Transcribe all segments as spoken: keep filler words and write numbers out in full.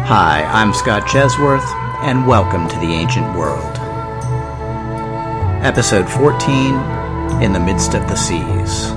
Hi, I'm Scott Chesworth, and welcome to the Ancient World. Episode fourteen, In the Midst of the Seas.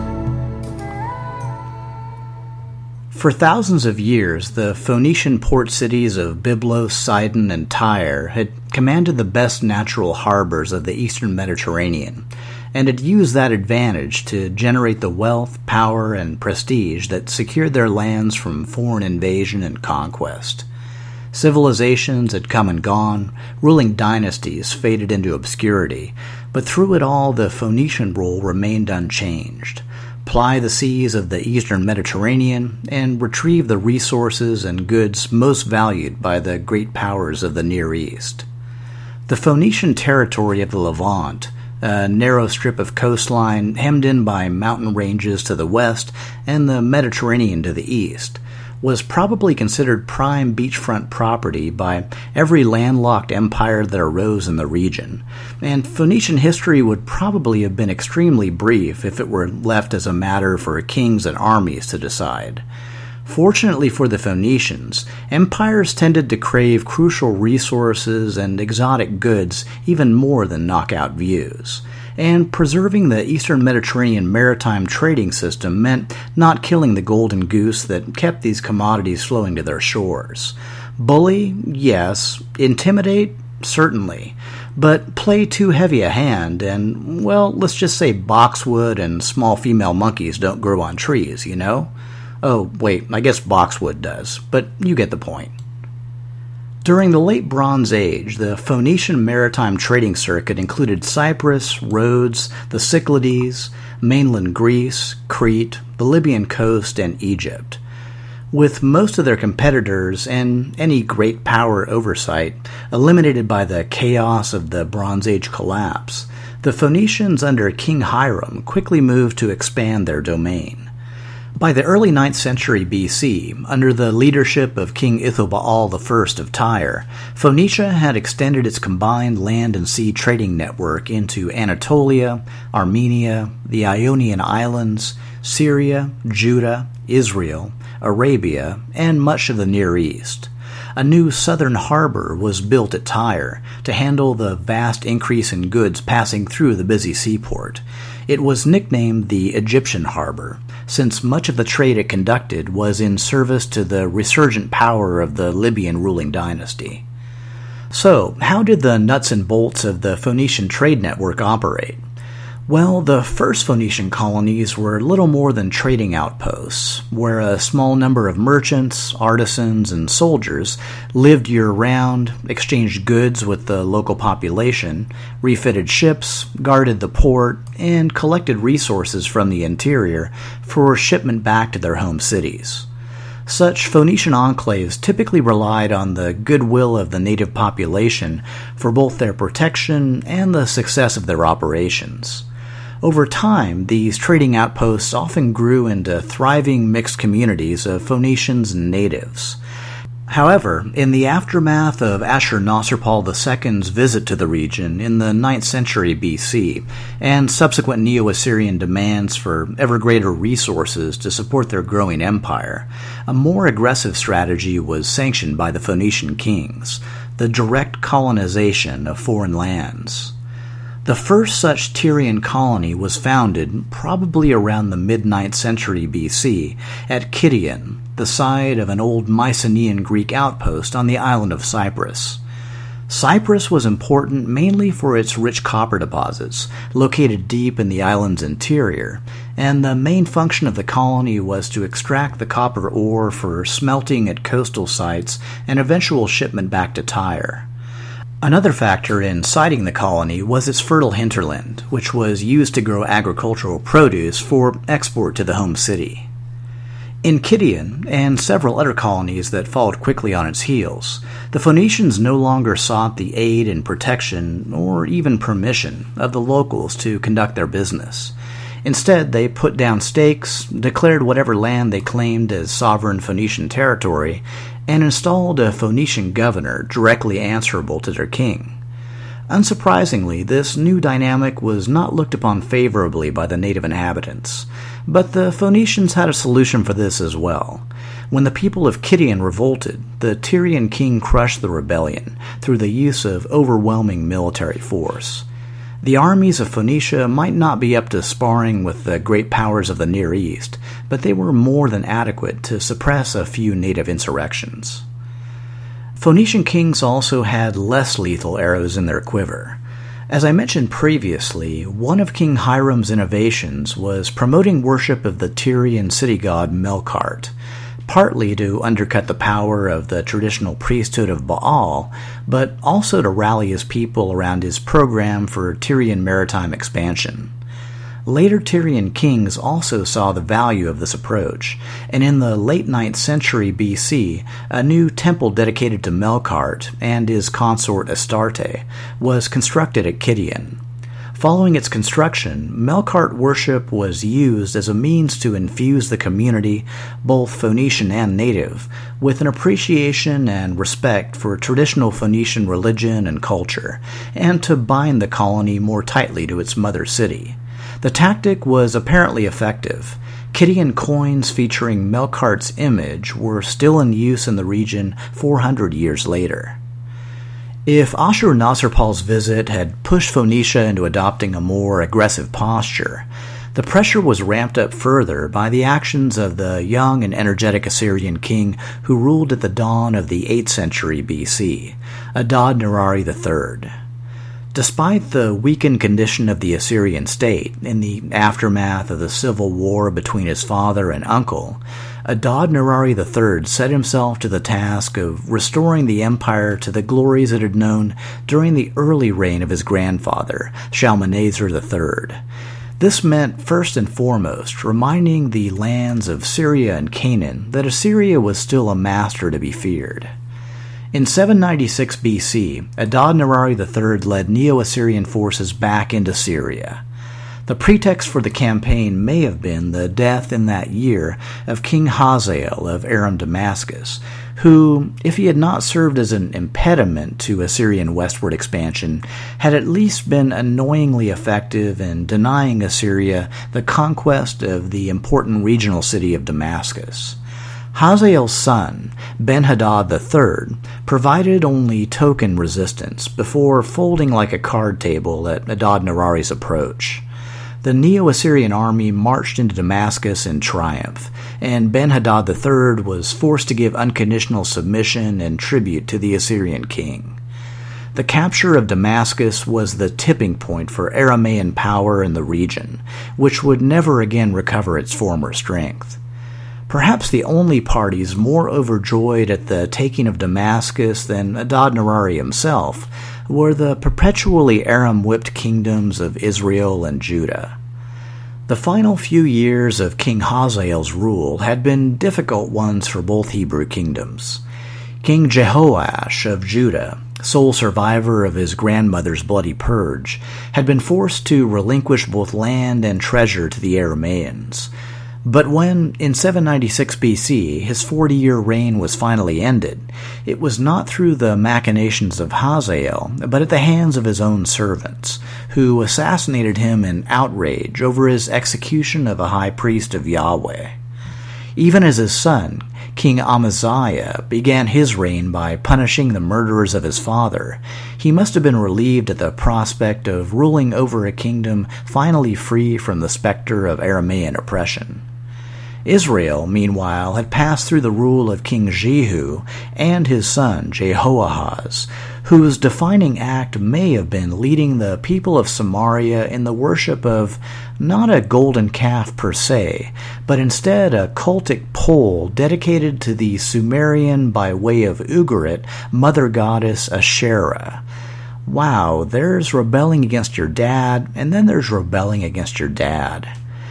For thousands of years, the Phoenician port cities of Byblos, Sidon, and Tyre had commanded the best natural harbors of the eastern Mediterranean, and had used that advantage to generate the wealth, power, and prestige that secured their lands from foreign invasion and conquest. Civilizations had come and gone, ruling dynasties faded into obscurity, but through it all the Phoenician role remained unchanged. Ply the seas of the eastern Mediterranean and retrieve the resources and goods most valued by the great powers of the Near East. The Phoenician territory of the Levant, a narrow strip of coastline hemmed in by mountain ranges to the west and the Mediterranean to the east, was probably considered prime beachfront property by every landlocked empire that arose in the region, and Phoenician history would probably have been extremely brief if it were left as a matter for kings and armies to decide. Fortunately for the Phoenicians, empires tended to crave crucial resources and exotic goods even more than knockout views, and preserving the eastern Mediterranean maritime trading system meant not killing the golden goose that kept these commodities flowing to their shores. Bully? Yes. Intimidate? Certainly. But play too heavy a hand, and, well, let's just say boxwood and small female monkeys don't grow on trees, you know? Oh, wait, I guess boxwood does, but you get the point. During the late Bronze Age, the Phoenician maritime trading circuit included Cyprus, Rhodes, the Cyclades, mainland Greece, Crete, the Libyan coast, and Egypt. With most of their competitors and any great power oversight eliminated by the chaos of the Bronze Age collapse, the Phoenicians under King Hiram quickly moved to expand their domain. By the early ninth century B C, under the leadership of King Ithobaal the First of Tyre, Phoenicia had extended its combined land and sea trading network into Anatolia, Armenia, the Ionian Islands, Syria, Judah, Israel, Arabia, and much of the Near East. A new southern harbor was built at Tyre to handle the vast increase in goods passing through the busy seaport. It was nicknamed the Egyptian Harbor, since much of the trade it conducted was in service to the resurgent power of the Libyan ruling dynasty. So, how did the nuts and bolts of the Phoenician trade network operate? Well, the first Phoenician colonies were little more than trading outposts, where a small number of merchants, artisans, and soldiers lived year-round, exchanged goods with the local population, refitted ships, guarded the port, and collected resources from the interior for shipment back to their home cities. Such Phoenician enclaves typically relied on the goodwill of the native population for both their protection and the success of their operations. Over time, these trading outposts often grew into thriving mixed communities of Phoenicians and natives. However, in the aftermath of Ashur-nasirpal the Second's visit to the region in the ninth century B C, and subsequent Neo-Assyrian demands for ever greater resources to support their growing empire, a more aggressive strategy was sanctioned by the Phoenician kings, the direct colonization of foreign lands. The first such Tyrian colony was founded probably around the mid-ninth century B C at Kition, the site of an old Mycenaean Greek outpost on the island of Cyprus. Cyprus was important mainly for its rich copper deposits, located deep in the island's interior, and the main function of the colony was to extract the copper ore for smelting at coastal sites and eventual shipment back to Tyre. Another factor in siting the colony was its fertile hinterland, which was used to grow agricultural produce for export to the home city. In Kition, and several other colonies that followed quickly on its heels, the Phoenicians no longer sought the aid and protection, or even permission, of the locals to conduct their business. Instead, they put down stakes, declared whatever land they claimed as sovereign Phoenician territory, and installed a Phoenician governor directly answerable to their king. Unsurprisingly, this new dynamic was not looked upon favorably by the native inhabitants. But the Phoenicians had a solution for this as well. When the people of Kidian revolted, the Tyrian king crushed the rebellion through the use of overwhelming military force. The armies of Phoenicia might not be up to sparring with the great powers of the Near East, but they were more than adequate to suppress a few native insurrections. Phoenician kings also had less lethal arrows in their quiver. As I mentioned previously, one of King Hiram's innovations was promoting worship of the Tyrian city god Melkart, partly to undercut the power of the traditional priesthood of Baal, but also to rally his people around his program for Tyrian maritime expansion. Later Tyrian kings also saw the value of this approach, and in the late ninth century B C, a new temple dedicated to Melkart and his consort Astarte was constructed at Kidian. Following its construction, Melkart worship was used as a means to infuse the community, both Phoenician and native, with an appreciation and respect for traditional Phoenician religion and culture, and to bind the colony more tightly to its mother city. The tactic was apparently effective. Kidian coins featuring Melkart's image were still in use in the region four hundred years later. If Ashur-Nasirpal's visit had pushed Phoenicia into adopting a more aggressive posture, the pressure was ramped up further by the actions of the young and energetic Assyrian king who ruled at the dawn of the eighth century B C, Adad-nirari the third. Despite the weakened condition of the Assyrian state in the aftermath of the civil war between his father and uncle, Adad-nirari the third set himself to the task of restoring the empire to the glories it had known during the early reign of his grandfather, Shalmaneser the third. This meant, first and foremost, reminding the lands of Syria and Canaan that Assyria was still a master to be feared. In seven ninety-six B C, Adad-nirari the third led Neo-Assyrian forces back into Syria. The pretext for the campaign may have been the death in that year of King Hazael of Aram Damascus, who, if he had not served as an impediment to Assyrian westward expansion, had at least been annoyingly effective in denying Assyria the conquest of the important regional city of Damascus. Hazael's son, Ben-Hadad the third, provided only token resistance before folding like a card table at Adad-nirari's approach. The Neo-Assyrian army marched into Damascus in triumph, and Ben-Hadad the third was forced to give unconditional submission and tribute to the Assyrian king. The capture of Damascus was the tipping point for Aramaean power in the region, which would never again recover its former strength. Perhaps the only parties more overjoyed at the taking of Damascus than Adad-nirari himself were the perpetually Aram-whipped kingdoms of Israel and Judah. The final few years of King Hazael's rule had been difficult ones for both Hebrew kingdoms. King Jehoash of Judah, sole survivor of his grandmother's bloody purge, had been forced to relinquish both land and treasure to the Aramaeans. But when, in seven ninety-six B C, his forty-year reign was finally ended, it was not through the machinations of Hazael, but at the hands of his own servants, who assassinated him in outrage over his execution of a high priest of Yahweh. Even as his son, King Amaziah, began his reign by punishing the murderers of his father, he must have been relieved at the prospect of ruling over a kingdom finally free from the specter of Aramaean oppression. Israel, meanwhile, had passed through the rule of King Jehu and his son Jehoahaz, whose defining act may have been leading the people of Samaria in the worship of not a golden calf per se, but instead a cultic pole dedicated to the Sumerian by way of Ugarit mother goddess Asherah. Wow, there's rebelling against your dad, and then there's rebelling against your dad.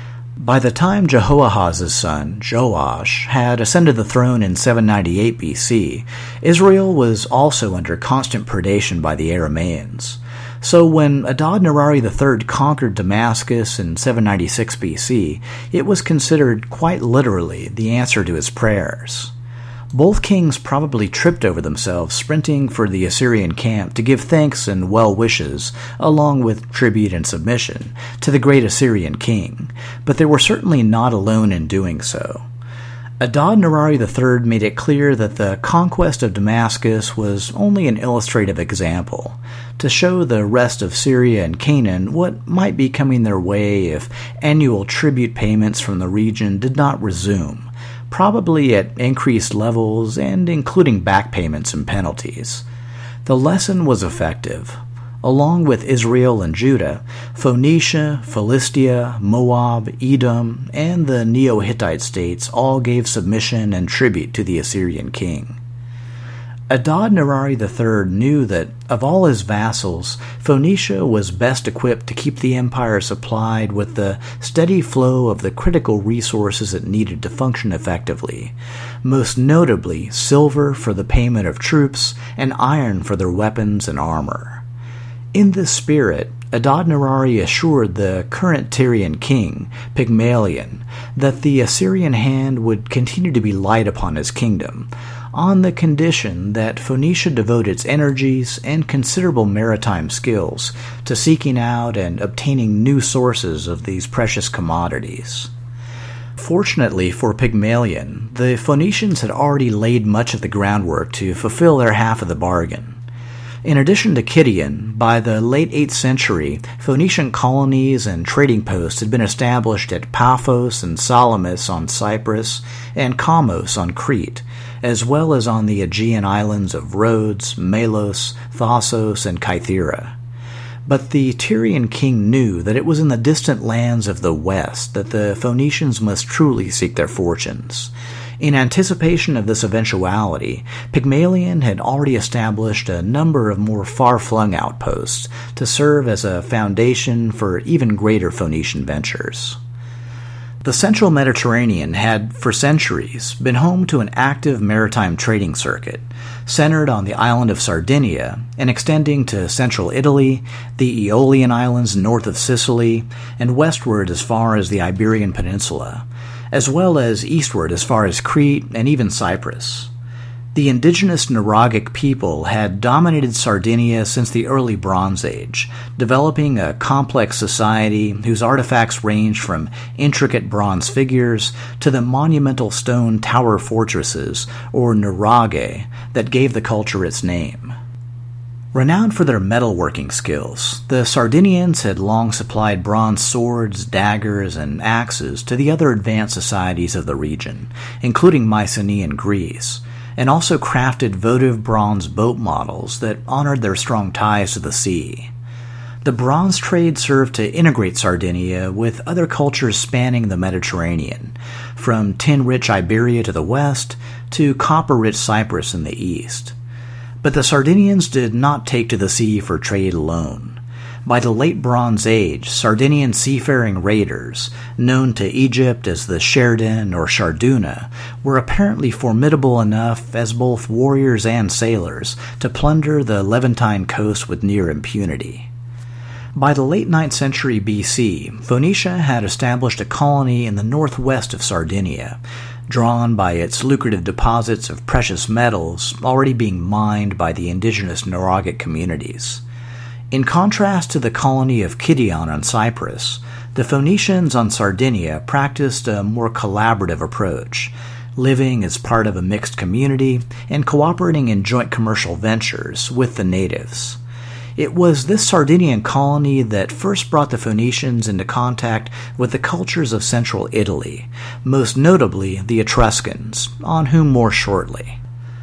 By the time Jehoahaz's son, Joash, had ascended the throne in seven ninety-eight B C, Israel was also under constant predation by the Aramaeans. So when Adad-nirari the third conquered Damascus in seven ninety-six B C, it was considered quite literally the answer to his prayers. Both kings probably tripped over themselves sprinting for the Assyrian camp to give thanks and well wishes, along with tribute and submission, to the great Assyrian king, but they were certainly not alone in doing so. Adad-nirari the third made it clear that the conquest of Damascus was only an illustrative example, to show the rest of Syria and Canaan what might be coming their way if annual tribute payments from the region did not resume, probably at increased levels and including back payments and penalties. The lesson was effective. Along with Israel and Judah, Phoenicia, Philistia, Moab, Edom, and the Neo-Hittite states all gave submission and tribute to the Assyrian king. Adad-nirari the third knew that, of all his vassals, Phoenicia was best equipped to keep the empire supplied with the steady flow of the critical resources it needed to function effectively, most notably silver for the payment of troops and iron for their weapons and armor. In this spirit, Adad-nirari assured the current Tyrian king, Pygmalion, that the Assyrian hand would continue to be light upon his kingdom, on the condition that Phoenicia devote its energies and considerable maritime skills to seeking out and obtaining new sources of these precious commodities. Fortunately for Pygmalion, the Phoenicians had already laid much of the groundwork to fulfill their half of the bargain. In addition to Kition, by the late eighth century, Phoenician colonies and trading posts had been established at Paphos and Salamis on Cyprus and Kamos on Crete, as well as on the Aegean islands of Rhodes, Melos, Thassos, and Kythera. But the Tyrian king knew that it was in the distant lands of the west that the Phoenicians must truly seek their fortunes. In anticipation of this eventuality, Pygmalion had already established a number of more far-flung outposts to serve as a foundation for even greater Phoenician ventures. The central Mediterranean had, for centuries, been home to an active maritime trading circuit, centered on the island of Sardinia and extending to central Italy, the Aeolian Islands north of Sicily, and westward as far as the Iberian Peninsula, as well as eastward as far as Crete and even Cyprus. The indigenous Nuragic people had dominated Sardinia since the early Bronze Age, developing a complex society whose artifacts ranged from intricate bronze figures to the monumental stone tower fortresses, or nuraghe, that gave the culture its name. Renowned for their metalworking skills, the Sardinians had long supplied bronze swords, daggers, and axes to the other advanced societies of the region, including Mycenaean Greece, and also crafted votive bronze boat models that honored their strong ties to the sea. The bronze trade served to integrate Sardinia with other cultures spanning the Mediterranean, from tin-rich Iberia to the west to copper-rich Cyprus in the east. But the Sardinians did not take to the sea for trade alone. By the late Bronze Age, Sardinian seafaring raiders, known to Egypt as the Sherdun or Sharduna, were apparently formidable enough as both warriors and sailors to plunder the Levantine coast with near impunity. By the late ninth century B C, Phoenicia had established a colony in the northwest of Sardinia, drawn by its lucrative deposits of precious metals already being mined by the indigenous Nuragic communities. In contrast to the colony of Kition on Cyprus, the Phoenicians on Sardinia practiced a more collaborative approach, living as part of a mixed community and cooperating in joint commercial ventures with the natives. It was this Sardinian colony that first brought the Phoenicians into contact with the cultures of central Italy, most notably the Etruscans, on whom more shortly.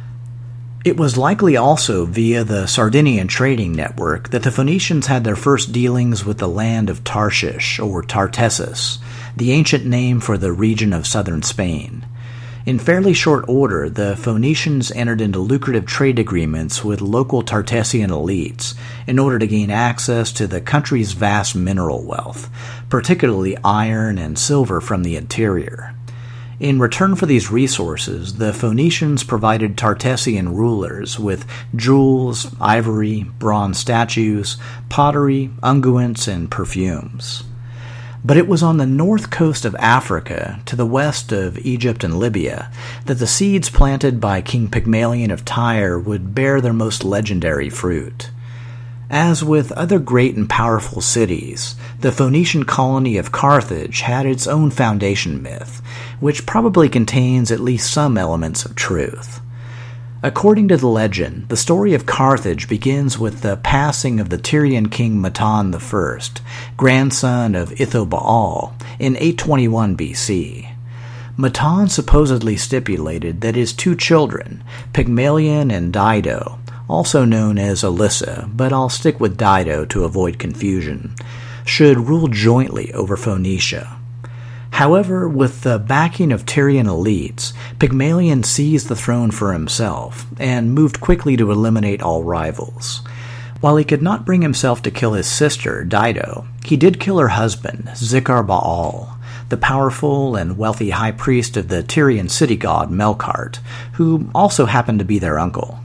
It was likely also via the Sardinian trading network that the Phoenicians had their first dealings with the land of Tarshish, or Tartessus, the ancient name for the region of southern Spain. In fairly short order, the Phoenicians entered into lucrative trade agreements with local Tartessian elites in order to gain access to the country's vast mineral wealth, particularly iron and silver from the interior. In return for these resources, the Phoenicians provided Tartessian rulers with jewels, ivory, bronze statues, pottery, unguents, and perfumes. But it was on the north coast of Africa, to the west of Egypt and Libya, that the seeds planted by King Pygmalion of Tyre would bear their most legendary fruit. As with other great and powerful cities, the Phoenician colony of Carthage had its own foundation myth, which probably contains at least some elements of truth. According to the legend, the story of Carthage begins with the passing of the Tyrian king Matan the First, grandson of Ithobaal, in eight twenty-one B C. Matan supposedly stipulated that his two children, Pygmalion and Dido, also known as Alyssa, but I'll stick with Dido to avoid confusion, should rule jointly over Phoenicia. However, with the backing of Tyrian elites, Pygmalion seized the throne for himself and moved quickly to eliminate all rivals. While he could not bring himself to kill his sister, Dido, he did kill her husband, Zichar-Baal, the powerful and wealthy high priest of the Tyrian city god Melkart, who also happened to be their uncle.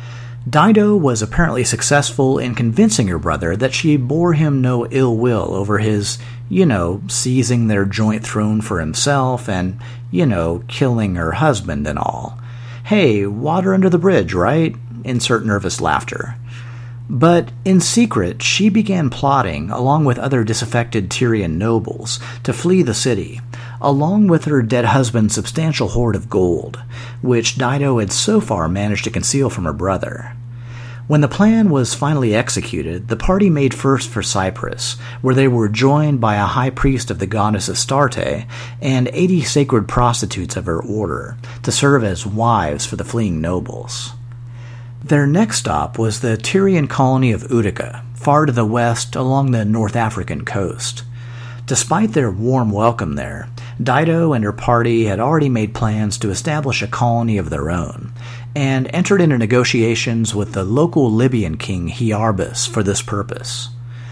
Dido was apparently successful in convincing her brother that she bore him no ill will over his, you know, seizing their joint throne for himself and, you know, killing her husband and all. Hey, water under the bridge, right? Insert nervous laughter. But in secret, she began plotting, along with other disaffected Tyrian nobles, to flee the city, along with her dead husband's substantial hoard of gold, which Dido had so far managed to conceal from her brother. When the plan was finally executed, the party made first for Cyprus, where they were joined by a high priest of the goddess Astarte and eighty sacred prostitutes of her order, to serve as wives for the fleeing nobles. Their next stop was the Tyrian colony of Utica, far to the west along the North African coast. Despite their warm welcome there, Dido and her party had already made plans to establish a colony of their own, and entered into negotiations with the local Libyan king Hyarbus for this purpose.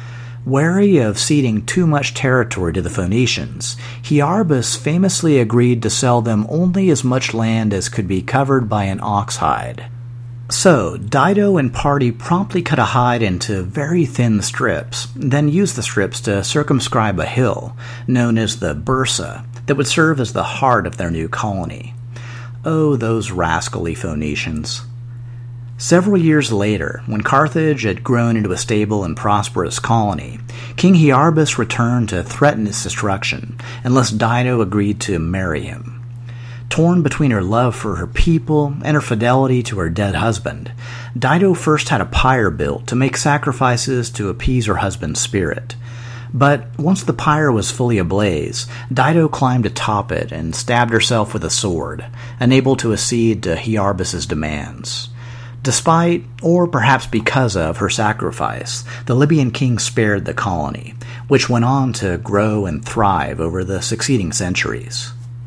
Wary of ceding too much territory to the Phoenicians, Hyarbus famously agreed to sell them only as much land as could be covered by an ox hide. So, Dido and party promptly cut a hide into very thin strips, then used the strips to circumscribe a hill, known as the Bursa, that would serve as the heart of their new colony. Oh, those rascally Phoenicians. Several years later, when Carthage had grown into a stable and prosperous colony, King Hyarbus returned to threaten its destruction, unless Dido agreed to marry him. Torn between her love for her people and her fidelity to her dead husband, Dido first had a pyre built to make sacrifices to appease her husband's spirit. But once the pyre was fully ablaze, Dido climbed atop it and stabbed herself with a sword, unable to accede to Hyarbus's demands. Despite, or perhaps because of, her sacrifice, the Libyan king spared the colony, which went on to grow and thrive over the succeeding centuries.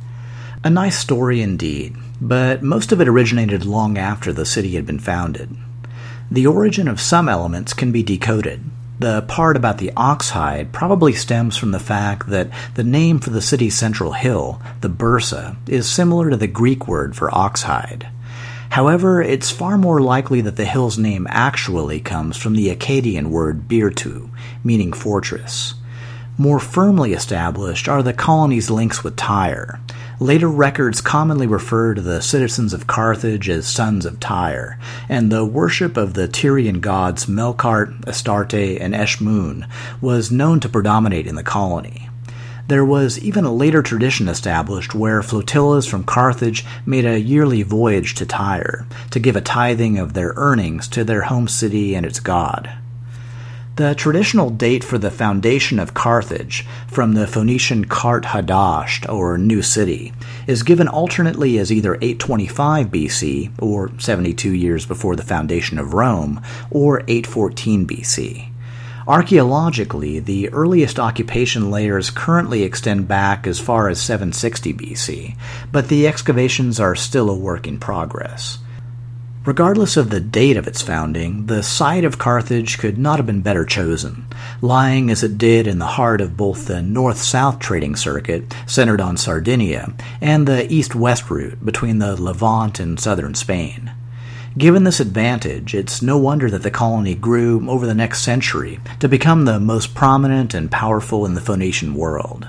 A nice story indeed, but most of it originated long after the city had been founded. The origin of some elements can be decoded. The part about the ox hide probably stems from the fact that the name for the city's central hill, the Bursa, is similar to the Greek word for ox hide. However, it's far more likely that the hill's name actually comes from the Akkadian word Birtu, meaning fortress. More firmly established are the colony's links with Tyre. Later records commonly refer to the citizens of Carthage as sons of Tyre, and the worship of the Tyrian gods Melkart, Astarte, and Eshmun was known to predominate in the colony. There was even a later tradition established where flotillas from Carthage made a yearly voyage to Tyre to give a tithing of their earnings to their home city and its god. The traditional date for the foundation of Carthage, from the Phoenician Kart Hadasht, or New City, is given alternately as either eight twenty-five B C, or seventy-two years before the foundation of Rome, or eight fourteen B C. Archaeologically, the earliest occupation layers currently extend back as far as seven sixty B C, but the excavations are still a work in progress. Regardless of the date of its founding, the site of Carthage could not have been better chosen, lying as it did in the heart of both the north-south trading circuit, centered on Sardinia, and the east-west route between the Levant and southern Spain. Given this advantage, it's no wonder that the colony grew over the next century to become the most prominent and powerful in the Phoenician world.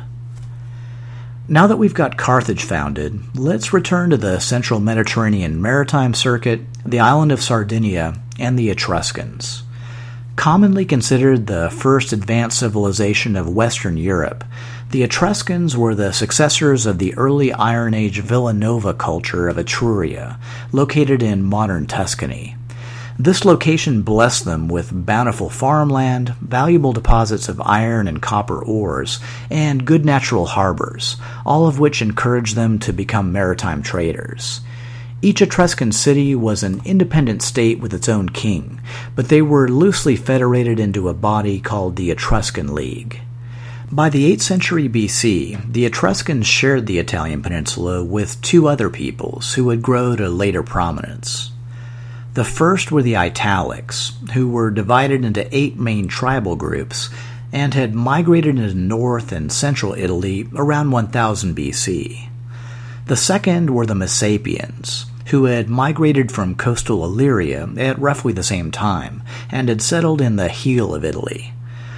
Now that we've got Carthage founded, let's return to the central Mediterranean maritime circuit, the island of Sardinia, and the Etruscans. Commonly considered the first advanced civilization of Western Europe, the Etruscans were the successors of the early Iron Age Villanova culture of Etruria, located in modern Tuscany. This location blessed them with bountiful farmland, valuable deposits of iron and copper ores, and good natural harbors, all of which encouraged them to become maritime traders. Each Etruscan city was an independent state with its own king, but they were loosely federated into a body called the Etruscan League. By the eighth century B C, the Etruscans shared the Italian peninsula with two other peoples who would grow to later prominence. The first were the Italics, who were divided into eight main tribal groups and had migrated into north and central Italy around one thousand B C. The second were the Messapians, who had migrated from coastal Illyria at roughly the same time and had settled in the heel of Italy.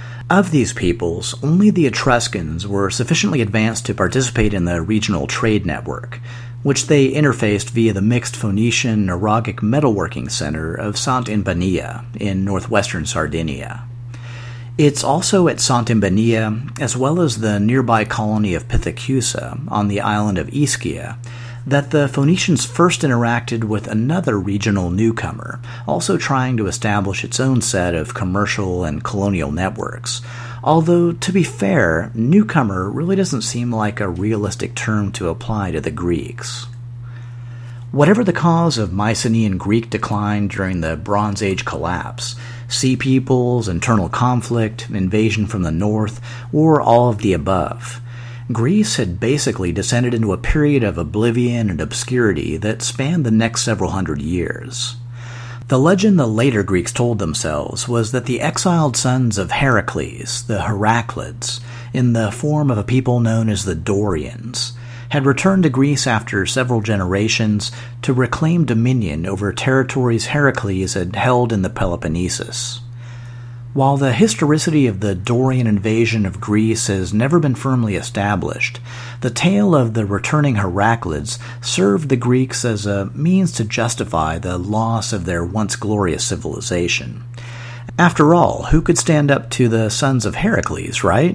Of these peoples, only the Etruscans were sufficiently advanced to participate in the regional trade network, which they interfaced via the mixed Phoenician-Nuragic metalworking center of Sant'Imbania in northwestern Sardinia. It's also at Sant'Imbania, as well as the nearby colony of Pithecusa on the island of Ischia, that the Phoenicians first interacted with another regional newcomer, also trying to establish its own set of commercial and colonial networks. Although, to be fair, newcomer really doesn't seem like a realistic term to apply to the Greeks. Whatever the cause of Mycenaean Greek decline during the Bronze Age collapse, sea peoples, internal conflict, invasion from the north, or all of the above, Greece had basically descended into a period of oblivion and obscurity that spanned the next several hundred years. The legend the later Greeks told themselves was that the exiled sons of Heracles, the Heraclids, in the form of a people known as the Dorians, had returned to Greece after several generations to reclaim dominion over territories Heracles had held in the Peloponnesus. While the historicity of the Dorian invasion of Greece has never been firmly established, the tale of the returning Heraclids served the Greeks as a means to justify the loss of their once glorious civilization. After all, who could stand up to the sons of Heracles, right?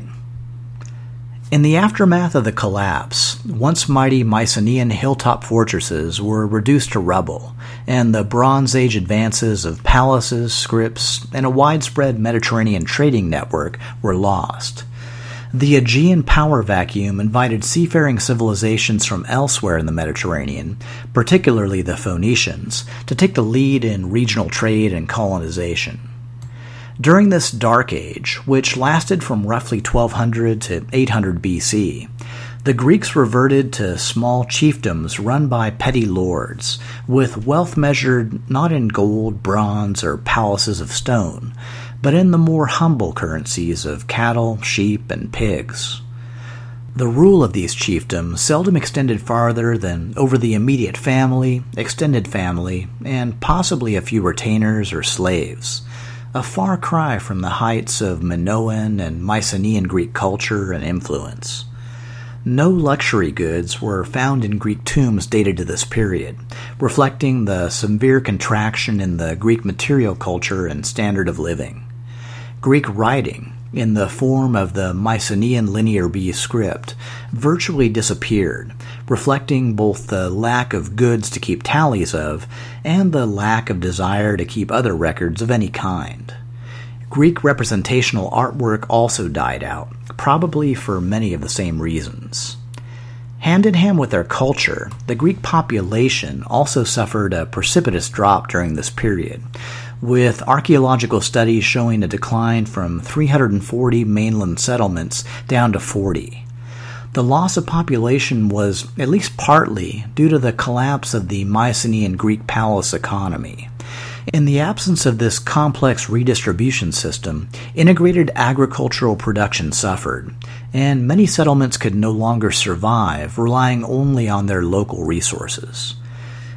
In the aftermath of the collapse, once mighty Mycenaean hilltop fortresses were reduced to rubble, and the Bronze Age advances of palaces, scripts, and a widespread Mediterranean trading network were lost. The Aegean power vacuum invited seafaring civilizations from elsewhere in the Mediterranean, particularly the Phoenicians, to take the lead in regional trade and colonization. During this Dark Age, which lasted from roughly twelve hundred to eight hundred B C, the Greeks reverted to small chiefdoms run by petty lords, with wealth measured not in gold, bronze, or palaces of stone, but in the more humble currencies of cattle, sheep, and pigs. The rule of these chiefdoms seldom extended farther than over the immediate family, extended family, and possibly a few retainers or slaves. A far cry from the heights of Minoan and Mycenaean Greek culture and influence. No luxury goods were found in Greek tombs dated to this period, reflecting the severe contraction in the Greek material culture and standard of living. Greek writing, in the form of the Mycenaean Linear B script, virtually disappeared, reflecting both the lack of goods to keep tallies of and the lack of desire to keep other records of any kind. Greek representational artwork also died out, probably for many of the same reasons. Hand in hand with their culture, the Greek population also suffered a precipitous drop during this period, with archaeological studies showing a decline from three hundred forty mainland settlements down to forty. The loss of population was, at least partly, due to the collapse of the Mycenaean Greek palace economy. In the absence of this complex redistribution system, integrated agricultural production suffered, and many settlements could no longer survive, relying only on their local resources.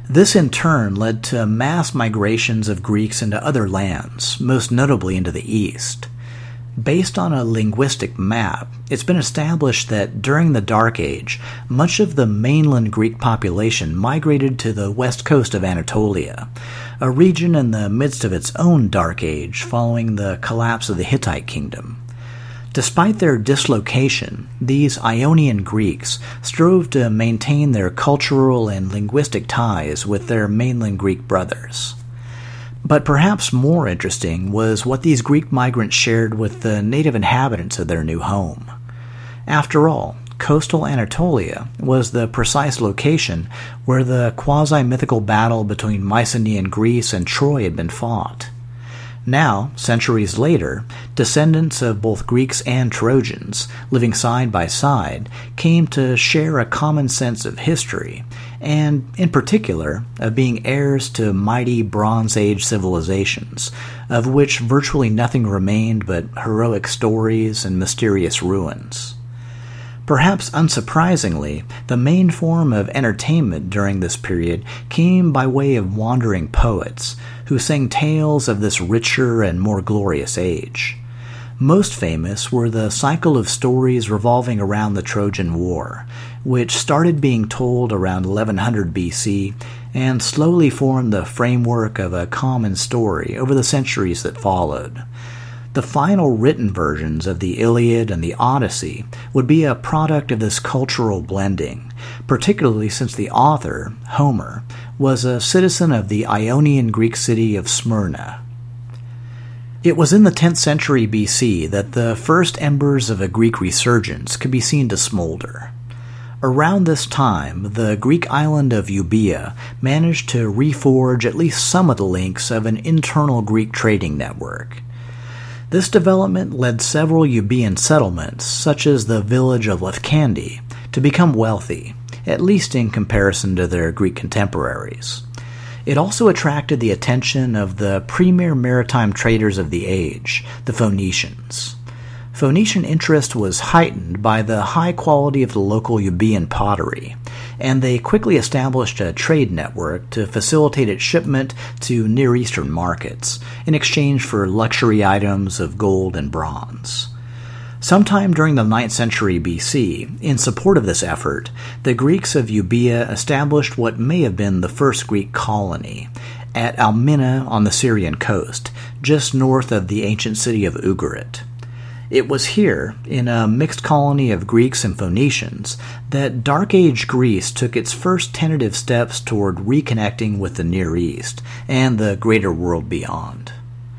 This in turn led to mass migrations of Greeks into other lands, most notably into the east. Based on a linguistic map, it's been established that during the Dark Age, much of the mainland Greek population migrated to the west coast of Anatolia, a region in the midst of its own Dark Age following the collapse of the Hittite kingdom. Despite their dislocation, these Ionian Greeks strove to maintain their cultural and linguistic ties with their mainland Greek brothers. But perhaps more interesting was what these Greek migrants shared with the native inhabitants of their new home. After all, coastal Anatolia was the precise location where the quasi-mythical battle between Mycenaean Greece and Troy had been fought. Now, centuries later, descendants of both Greeks and Trojans, living side by side, came to share a common sense of history, and, in particular, of being heirs to mighty Bronze Age civilizations, of which virtually nothing remained but heroic stories and mysterious ruins. Perhaps unsurprisingly, the main form of entertainment during this period came by way of wandering poets, who sang tales of this richer and more glorious age. Most famous were the cycle of stories revolving around the Trojan War, which started being told around eleven hundred B C and slowly formed the framework of a common story over the centuries that followed. The final written versions of the Iliad and the Odyssey would be a product of this cultural blending, particularly since the author, Homer, was a citizen of the Ionian Greek city of Smyrna. It was in the tenth century B C that the first embers of a Greek resurgence could be seen to smolder. Around this time, the Greek island of Euboea managed to reforge at least some of the links of an internal Greek trading network. This development led several Euboean settlements, such as the village of Lefkandi, to become wealthy, at least in comparison to their Greek contemporaries. It also attracted the attention of the premier maritime traders of the age, the Phoenicians. Phoenician interest was heightened by the high quality of the local Euboean pottery, and they quickly established a trade network to facilitate its shipment to Near Eastern markets in exchange for luxury items of gold and bronze. Sometime during the ninth century B C, in support of this effort, the Greeks of Euboea established what may have been the first Greek colony, at Almina on the Syrian coast, just north of the ancient city of Ugarit. It was here, in a mixed colony of Greeks and Phoenicians, that Dark Age Greece took its first tentative steps toward reconnecting with the Near East and the greater world beyond.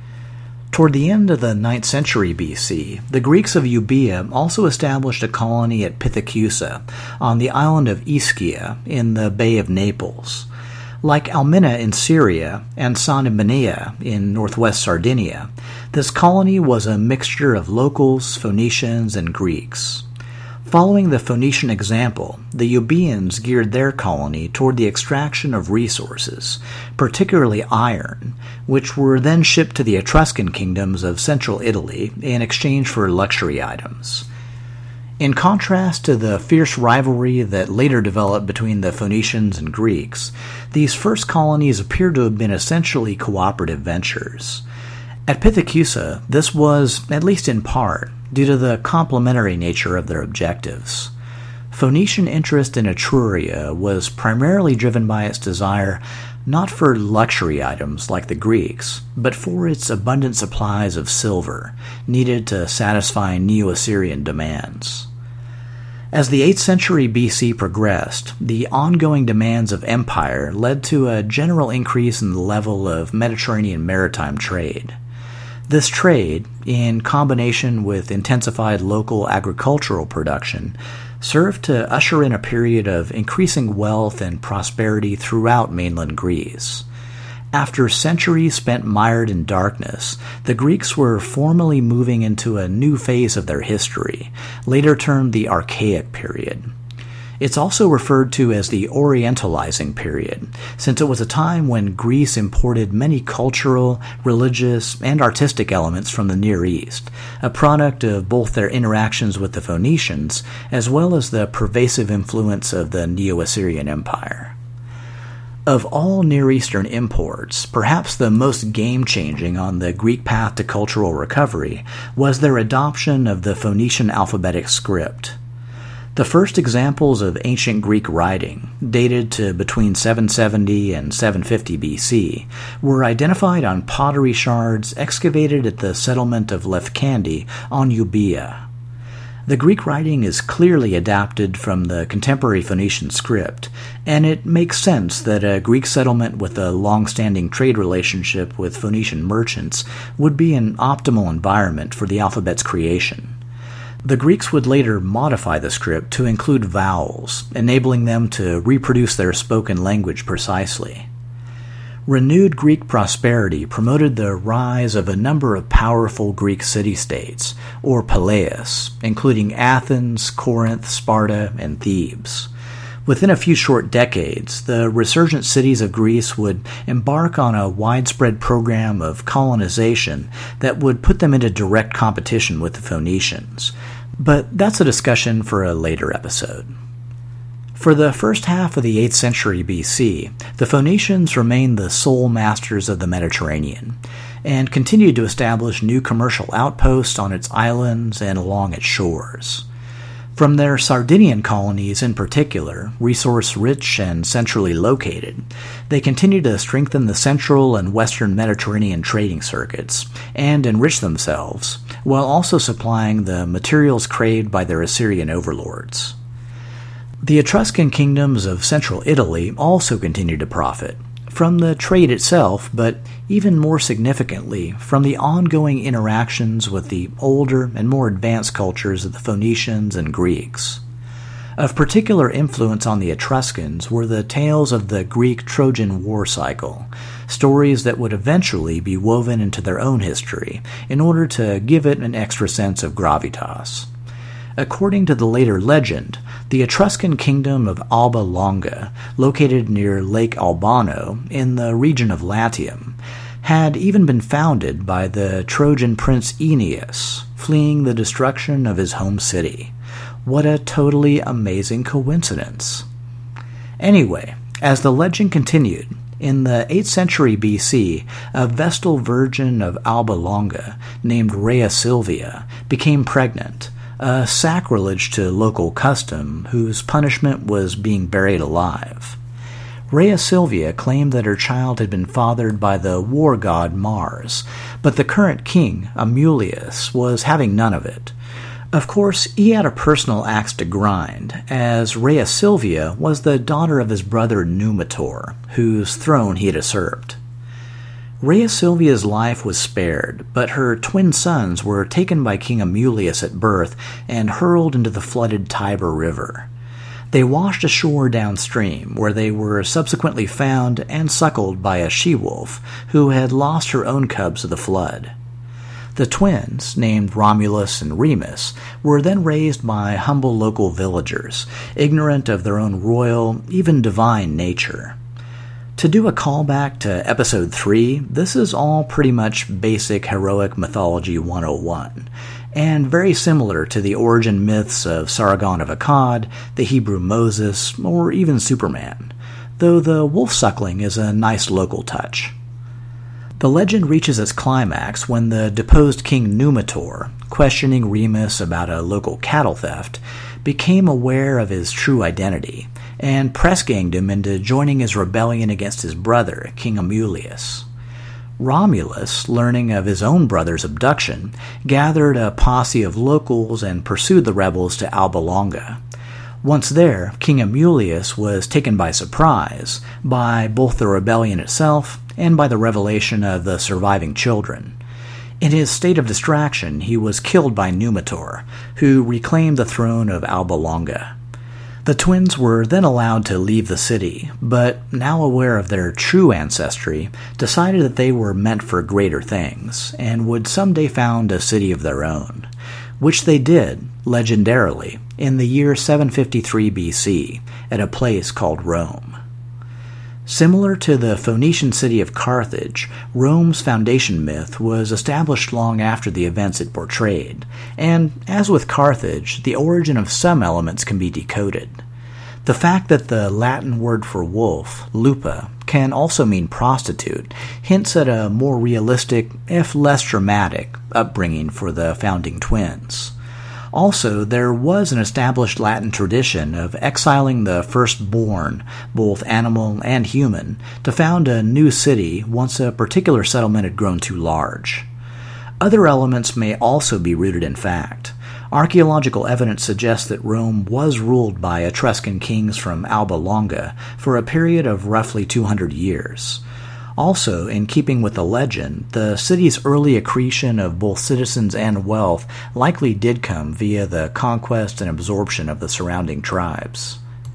Toward the end of the ninth century B C, the Greeks of Euboea also established a colony at Pithecusa on the island of Ischia in the Bay of Naples. Like Almina in Syria and Sanibania in northwest Sardinia, this colony was a mixture of locals, Phoenicians, and Greeks. Following the Phoenician example, the Euboeans geared their colony toward the extraction of resources, particularly iron, which were then shipped to the Etruscan kingdoms of central Italy in exchange for luxury items. In contrast to the fierce rivalry that later developed between the Phoenicians and Greeks, these first colonies appear to have been essentially cooperative ventures. At Pithecusa, this was, at least in part, due to the complementary nature of their objectives. Phoenician interest in Etruria was primarily driven by its desire not for luxury items like the Greeks, but for its abundant supplies of silver, needed to satisfy Neo-Assyrian demands. As the eighth century B C progressed, the ongoing demands of empire led to a general increase in the level of Mediterranean maritime trade. This trade, in combination with intensified local agricultural production, served to usher in a period of increasing wealth and prosperity throughout mainland Greece. After centuries spent mired in darkness, the Greeks were formally moving into a new phase of their history, later termed the Archaic period. It's also referred to as the Orientalizing period, since it was a time when Greece imported many cultural, religious, and artistic elements from the Near East, a product of both their interactions with the Phoenicians as well as the pervasive influence of the Neo-Assyrian Empire. Of all Near Eastern imports, perhaps the most game-changing on the Greek path to cultural recovery was their adoption of the Phoenician alphabetic script. The first examples of ancient Greek writing, dated to between seven seventy and seven fifty B C, were identified on pottery shards excavated at the settlement of Lefkandi on Euboea. The Greek writing is clearly adapted from the contemporary Phoenician script, and it makes sense that a Greek settlement with a long-standing trade relationship with Phoenician merchants would be an optimal environment for the alphabet's creation. The Greeks would later modify the script to include vowels, enabling them to reproduce their spoken language precisely. Renewed Greek prosperity promoted the rise of a number of powerful Greek city-states, or paleis, including Athens, Corinth, Sparta, and Thebes. Within a few short decades, the resurgent cities of Greece would embark on a widespread program of colonization that would put them into direct competition with the Phoenicians. But that's a discussion for a later episode. For the first half of the eighth century B C, the Phoenicians remained the sole masters of the Mediterranean, and continued to establish new commercial outposts on its islands and along its shores. From their Sardinian colonies in particular, resource-rich and centrally located, they continued to strengthen the central and western Mediterranean trading circuits, and enrich themselves, while also supplying the materials craved by their Assyrian overlords. The Etruscan kingdoms of central Italy also continued to profit, from the trade itself, but even more significantly, from the ongoing interactions with the older and more advanced cultures of the Phoenicians and Greeks. Of particular influence on the Etruscans were the tales of the Greek-Trojan War cycle, stories that would eventually be woven into their own history in order to give it an extra sense of gravitas. According to the later legend, the Etruscan kingdom of Alba Longa, located near Lake Albano in the region of Latium, had even been founded by the Trojan prince Aeneas, fleeing the destruction of his home city. What a totally amazing coincidence. Anyway, as the legend continued, in the eighth century B C, a Vestal virgin of Alba Longa, named Rhea Silvia, became pregnant, a sacrilege to local custom whose punishment was being buried alive. Rhea Silvia claimed that her child had been fathered by the war god Mars, but the current king, Amulius, was having none of it. Of course, he had a personal axe to grind, as Rhea Silvia was the daughter of his brother Numitor, whose throne he had usurped. Rhea Silvia's life was spared, but her twin sons were taken by King Amulius at birth and hurled into the flooded Tiber River. They washed ashore downstream, where they were subsequently found and suckled by a she-wolf who had lost her own cubs to the flood. The twins, named Romulus and Remus, were then raised by humble local villagers, ignorant of their own royal, even divine nature. To do a callback to Episode three, this is all pretty much basic heroic mythology one oh one, and very similar to the origin myths of Sargon of Akkad, the Hebrew Moses, or even Superman, though the wolf-suckling is a nice local touch. The legend reaches its climax when the deposed King Numitor, questioning Remus about a local cattle theft, became aware of his true identity, and press-ganged him into joining his rebellion against his brother, King Amulius. Romulus, learning of his own brother's abduction, gathered a posse of locals and pursued the rebels to Alba Longa. Once there, King Amulius was taken by surprise by both the rebellion itself and by the revelation of the surviving children. In his state of distraction, he was killed by Numitor, who reclaimed the throne of Alba Longa. The twins were then allowed to leave the city, but now aware of their true ancestry, decided that they were meant for greater things, and would someday found a city of their own, which they did, legendarily, in the year seven fifty-three B C, at a place called Rome. Similar to the Phoenician city of Carthage, Rome's foundation myth was established long after the events it portrayed, and, as with Carthage, the origin of some elements can be decoded. The fact that the Latin word for wolf, lupa, can also mean prostitute hints at a more realistic, if less dramatic, upbringing for the founding twins. Also, there was an established Latin tradition of exiling the firstborn, both animal and human, to found a new city once a particular settlement had grown too large. Other elements may also be rooted in fact. Archaeological evidence suggests that Rome was ruled by Etruscan kings from Alba Longa for a period of roughly two hundred years. Also, in keeping with the legend, the city's early accretion of both citizens and wealth likely did come via the conquest and absorption of the surrounding tribes.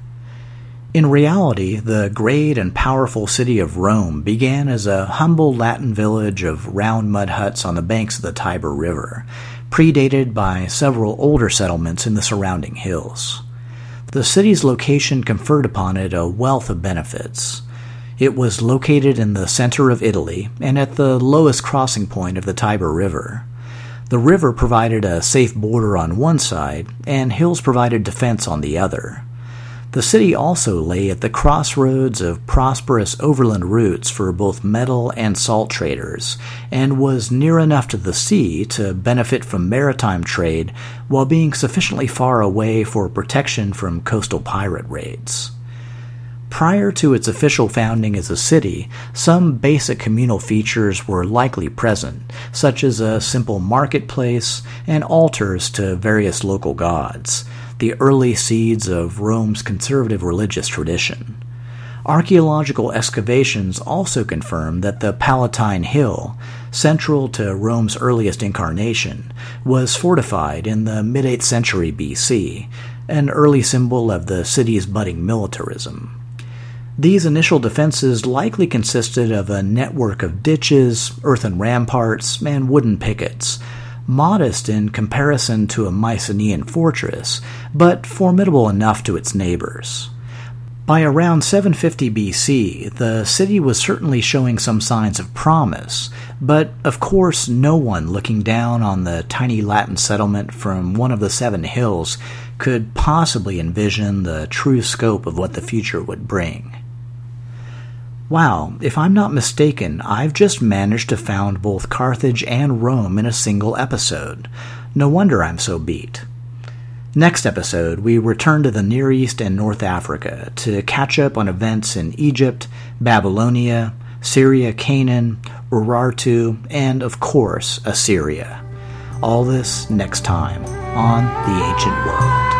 In reality, the great and powerful city of Rome began as a humble Latin village of round mud huts on the banks of the Tiber River, predated by several older settlements in the surrounding hills. The city's location conferred upon it a wealth of benefits. It was located in the center of Italy and at the lowest crossing point of the Tiber River. The river provided a safe border on one side, and hills provided defense on the other. The city also lay at the crossroads of prosperous overland routes for both metal and salt traders, and was near enough to the sea to benefit from maritime trade while being sufficiently far away for protection from coastal pirate raids. Prior to its official founding as a city, some basic communal features were likely present, such as a simple marketplace and altars to various local gods, the early seeds of Rome's conservative religious tradition. Archaeological excavations also confirm that the Palatine Hill, central to Rome's earliest incarnation, was fortified in the mid-eighth century B C, an early symbol of the city's budding militarism. These initial defenses likely consisted of a network of ditches, earthen ramparts, and wooden pickets, modest in comparison to a Mycenaean fortress, but formidable enough to its neighbors. By around seven fifty B C, the city was certainly showing some signs of promise, but of course no one looking down on the tiny Latin settlement from one of the seven hills could possibly envision the true scope of what the future would bring. Wow, if I'm not mistaken, I've just managed to found both Carthage and Rome in a single episode. No wonder I'm so beat. Next episode, we return to the Near East and North Africa to catch up on events in Egypt, Babylonia, Syria, Canaan, Urartu, and, of course, Assyria. All this next time on The Ancient World.